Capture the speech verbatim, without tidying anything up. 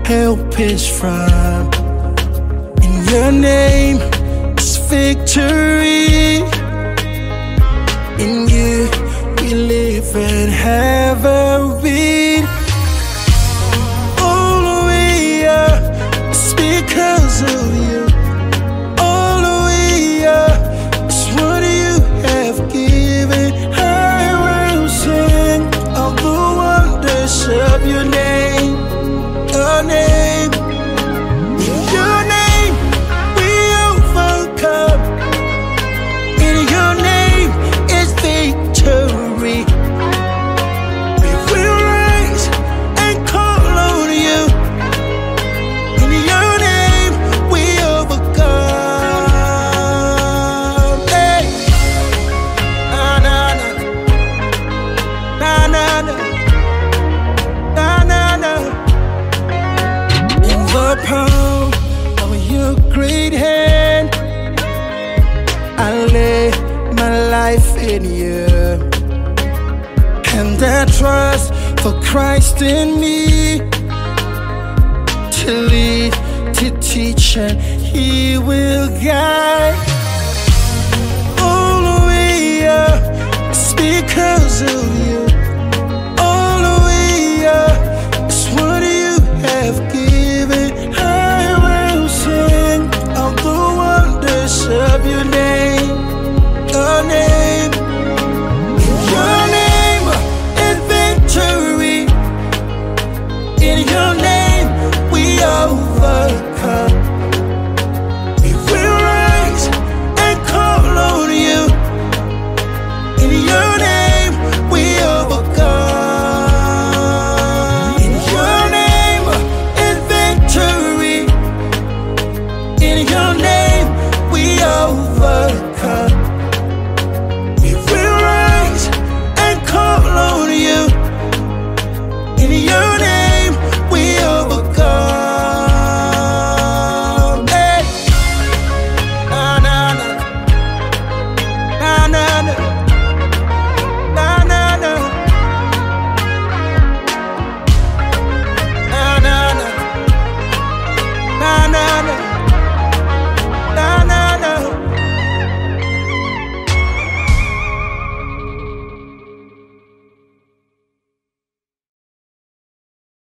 help is from. In your name is victory. In you we live and have our being. All we are is because of you. All we are is what you have given. I will sing of the wonders of your name. Your name, in your name we overcome. In your name is victory. We will rise and call on you. In your name we overcome. Hey, na na na, na na na, na na na. In the palm of your great hand, I lay my life in you, and I trust for Christ in me to lead, to teach, and He will guide. All we are is because of you. All we are is what you have given. I will sing of the wonders of your name. Your name, your name is victory. In your name